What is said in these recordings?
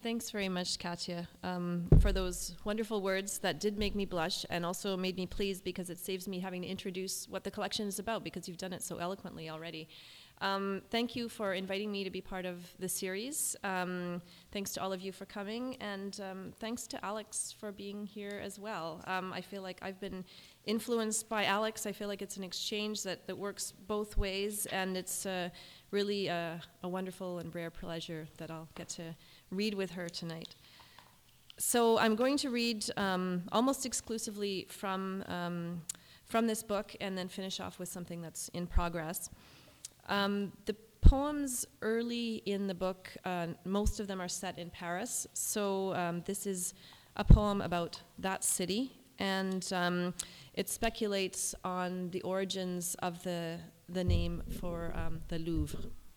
Thanks very much, Katya, for those wonderful words that did make me blush and also made me pleased because it saves me having to introduce what the collection is about because you've done it so eloquently already. Thank you for inviting me to be part of the series. Thanks to all of you for coming, and thanks to Alex for being here as well. I feel like I've been influenced by Alex. I feel like it's an exchange that works both ways, and it's really a wonderful and rare pleasure that I'll get to read with her tonight. So I'm going to read almost exclusively from this book and then finish off with something that's in progress. The poems early in the book, most of them are set in Paris. So this is a poem about that city, and it speculates on the origins of the name for the Louvre.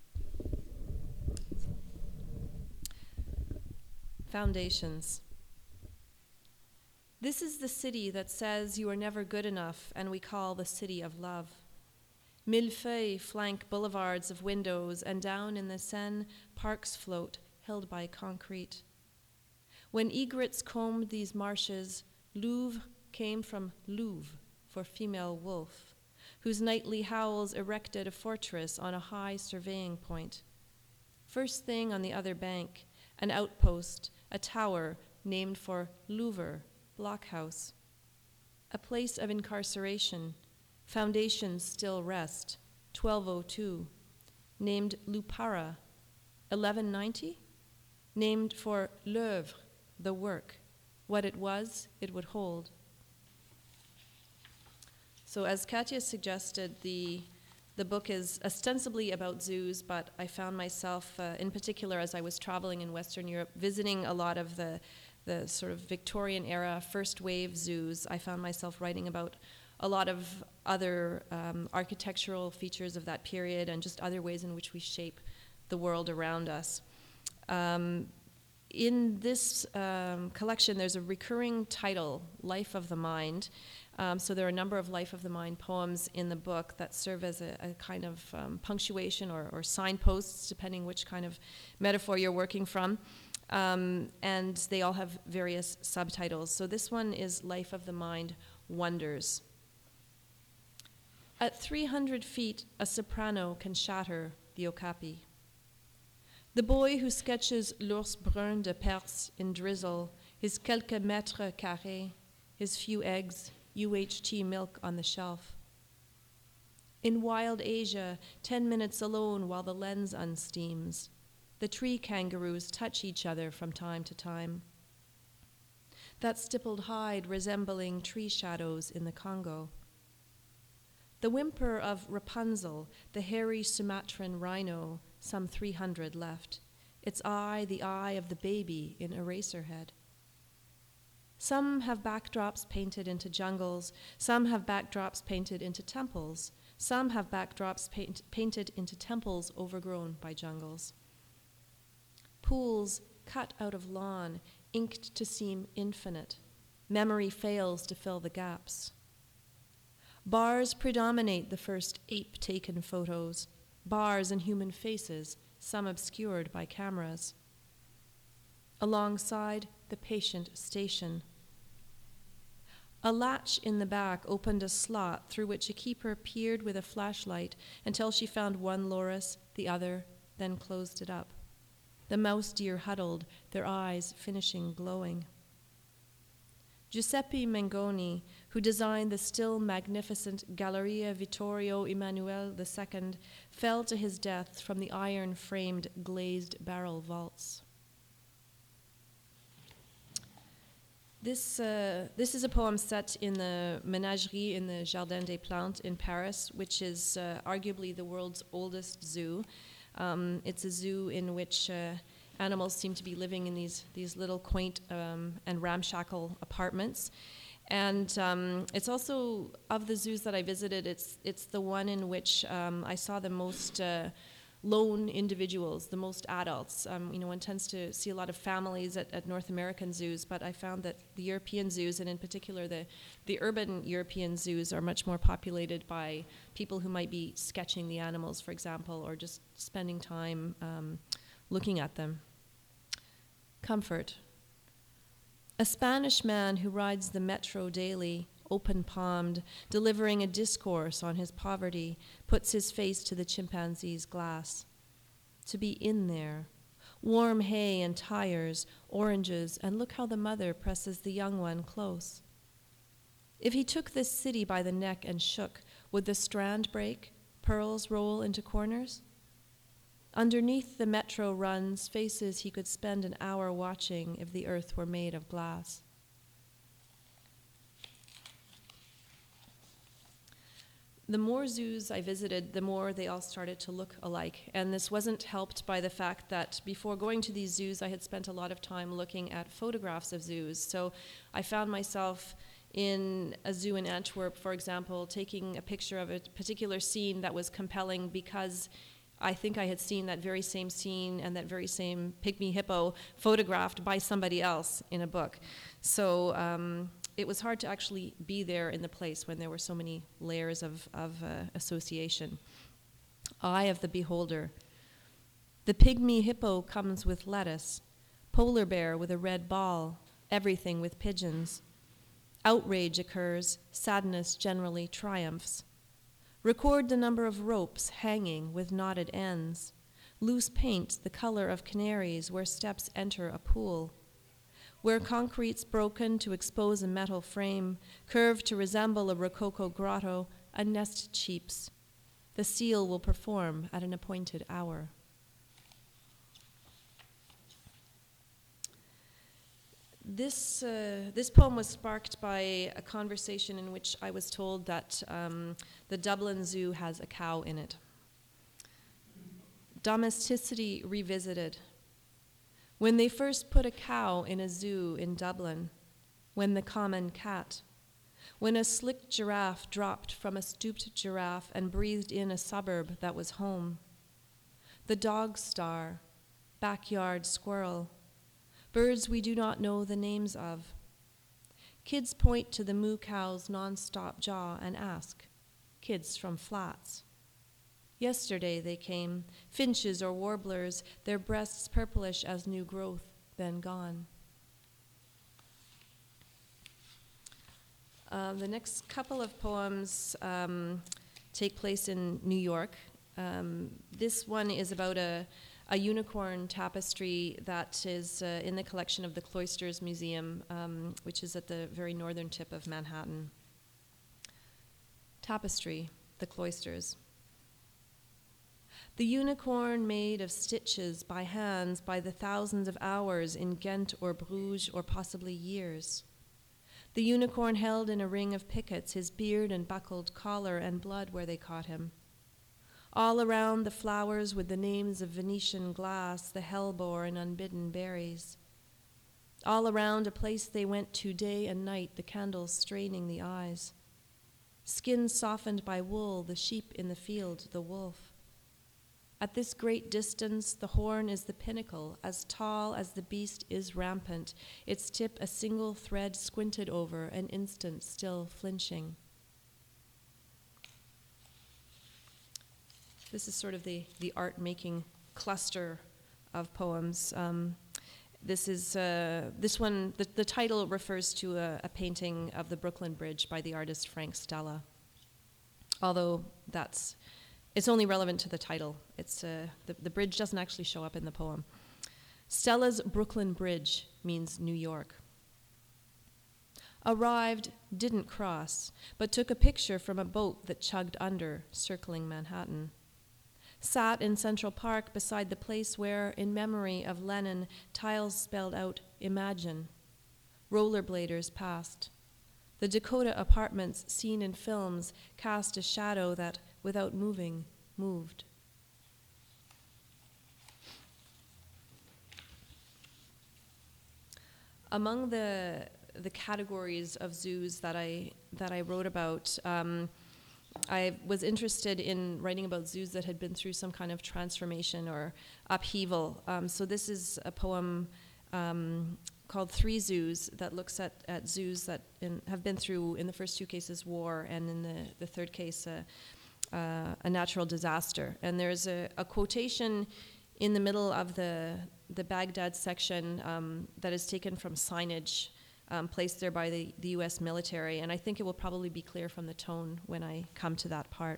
Foundations. This is the city that says you are never good enough, and we call the city of love. Millefeuilles flank boulevards of windows, and down in the Seine, parks float, held by concrete. When egrets combed these marshes, Louvre came from louve, for female wolf, whose nightly howls erected a fortress on a high surveying point. First thing on the other bank, an outpost, a tower named for Louvre, blockhouse. A place of incarceration, foundations still rest, 1202. Named Lupara, 1190. Named for l'œuvre, the work. What it was, it would hold. So as Katya suggested, the book is ostensibly about zoos, but I found myself, in particular as I was traveling in Western Europe, visiting a lot of the sort of Victorian era first wave zoos. I found myself writing about a lot of other architectural features of that period and just other ways in which we shape the world around us. In this collection, there's a recurring title, Life of the Mind. So there are a number of Life of the Mind poems in the book that serve as a kind of punctuation or signposts, depending which kind of metaphor you're working from. And they all have various subtitles. So this one is Life of the Mind Wonders. At 300 feet, a soprano can shatter the okapi. The boy who sketches l'ours brun de Perse in drizzle, his quelques mètres carrés, his few eggs, UHT milk on the shelf. In wild Asia, 10 minutes alone while the lens unsteams. The tree kangaroos touch each other from time to time. That stippled hide resembling tree shadows in the Congo. The whimper of Rapunzel, the hairy Sumatran rhino, some 300 left. Its eye, the eye of the baby in Eraserhead. Some have backdrops painted into jungles. Some have backdrops painted into temples. Some have backdrops painted into temples overgrown by jungles. Pools cut out of lawn, inked to seem infinite. Memory fails to fill the gaps. Bars predominate the first ape-taken photos. Bars and human faces, some obscured by cameras. Alongside, the patient station. A latch in the back opened a slot through which a keeper peered with a flashlight until she found one loris, the other, then closed it up. The mouse deer huddled, their eyes finishing glowing. Giuseppe Mengoni, who designed the still magnificent Galleria Vittorio Emanuele II, fell to his death from the iron-framed glazed barrel vaults. This is a poem set in the Menagerie in the Jardin des Plantes in Paris, which is arguably the world's oldest zoo. It's a zoo in which animals seem to be living in these little quaint and ramshackle apartments. And it's also, of the zoos that I visited, it's the one in which I saw the most lone individuals, the most adults. One tends to see a lot of families at North American zoos, but I found that the European zoos, and in particular the urban European zoos, are much more populated by people who might be sketching the animals, for example, or just spending time looking at them. Comfort. A Spanish man who rides the metro daily, open-palmed, delivering a discourse on his poverty, puts his face to the chimpanzee's glass. To be in there. Warm hay and tires, oranges, and look how the mother presses the young one close. If he took this city by the neck and shook, would the strand break, pearls roll into corners? Underneath the metro runs faces he could spend an hour watching if the earth were made of glass. The more zoos I visited, the more they all started to look alike. And this wasn't helped by the fact that before going to these zoos, I had spent a lot of time looking at photographs of zoos. So I found myself in a zoo in Antwerp, for example, taking a picture of a particular scene that was compelling because I think I had seen that very same scene and that very same pygmy hippo photographed by somebody else in a book. So it was hard to actually be there in the place when there were so many layers of association. Eye of the beholder. The pygmy hippo comes with lettuce, polar bear with a red ball, everything with pigeons. Outrage occurs, sadness generally triumphs. Record the number of ropes hanging with knotted ends. Loose paint the color of canaries where steps enter a pool. Where concrete's broken to expose a metal frame, curved to resemble a Rococo grotto, a nest cheeps. The seal will perform at an appointed hour. This poem was sparked by a conversation in which I was told that the Dublin Zoo has a cow in it. Domesticity revisited. When they first put a cow in a zoo in Dublin, when the common cat, when a slick giraffe dropped from a stooped giraffe and breathed in a suburb that was home, the dog star, backyard squirrel, birds we do not know the names of. Kids point to the moo cow's non-stop jaw and ask, kids from flats. Yesterday they came, finches or warblers, their breasts purplish as new growth, then gone. The next couple of poems take place in New York. This one is about a unicorn tapestry that is in the collection of the Cloisters Museum, which is at the very northern tip of Manhattan. Tapestry, the Cloisters. The unicorn made of stitches by hands by the thousands of hours in Ghent or Bruges or possibly years. The unicorn held in a ring of pickets his beard and buckled collar and blood where they caught him. All around the flowers with the names of Venetian glass, the hellebore and unbidden berries. All around a place they went to day and night, the candles straining the eyes. Skin softened by wool, the sheep in the field, the wolf. At this great distance, the horn is the pinnacle, as tall as the beast is rampant, its tip a single thread squinted over, an instant still flinching. This is sort of the art-making cluster of poems. This one, the title refers to a painting of the Brooklyn Bridge by the artist Frank Stella, although it's only relevant to the title. It's the bridge doesn't actually show up in the poem. Stella's Brooklyn Bridge means New York. Arrived, didn't cross, but took a picture from a boat that chugged under, circling Manhattan. Sat in Central Park beside the place where, in memory of Lenin, tiles spelled out Imagine. Rollerbladers passed. The Dakota apartments seen in films cast a shadow that, without moving, moved. Among the categories of zoos that I wrote about, I was interested in writing about zoos that had been through some kind of transformation or upheaval. So this is a poem called Three Zoos that looks at zoos that have been through, in the first two cases, war, and in the third case, a natural disaster. And there's a quotation in the middle of the the Baghdad section that is taken from signage placed there by the US military, and I think it will probably be clear from the tone when I come to that part.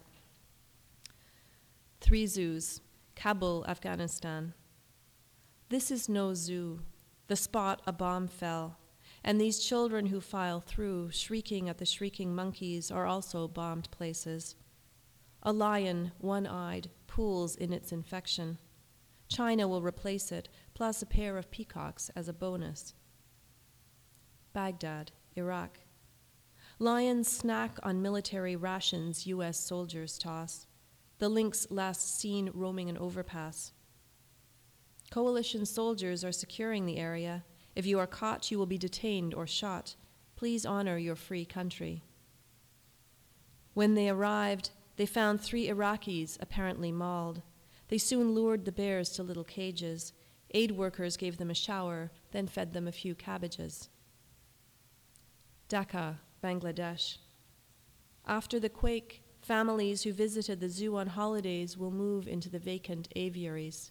3 zoos, Kabul, Afghanistan. This is no zoo, the spot a bomb fell, and these children who file through, shrieking at the shrieking monkeys, are also bombed places. A lion, one-eyed, pools in its infection. China will replace it, plus a pair of peacocks as a bonus. Baghdad, Iraq. Lions snack on military rations US soldiers toss. The lynx last seen roaming an overpass. Coalition soldiers are securing the area. If you are caught, you will be detained or shot. Please honor your free country. When they arrived, they found 3 Iraqis apparently mauled. They soon lured the bears to little cages. Aid workers gave them a shower, then fed them a few cabbages. Dhaka, Bangladesh. After the quake, families who visited the zoo on holidays will move into the vacant aviaries.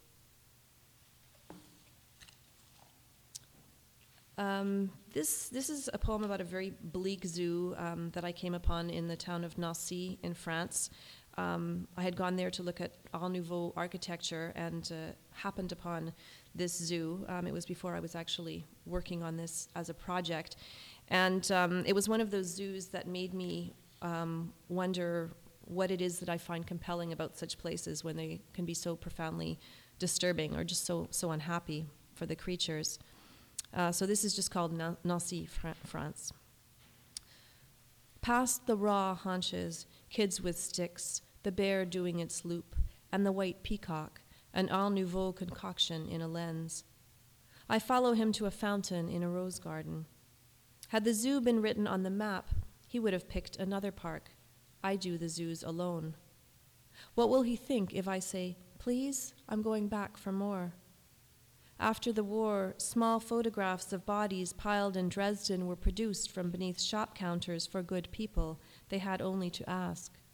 This is a poem about a very bleak zoo that I came upon in the town of Nancy in France. I had gone there to look at Art Nouveau architecture and happened upon this zoo. It was before I was actually working on this as a project. And it was one of those zoos that made me wonder what it is that I find compelling about such places when they can be so profoundly disturbing or just so unhappy for the creatures. So this is just called Nancy, France. Past the raw haunches, kids with sticks, the bear doing its loop, and the white peacock, an Art Nouveau concoction in a lens. I follow him to a fountain in a rose garden. Had the zoo been written on the map, he would have picked another park. I do the zoos alone. What will he think if I say, please, I'm going back for more? After the war, small photographs of bodies piled in Dresden were produced from beneath shop counters for good people. They had only to ask.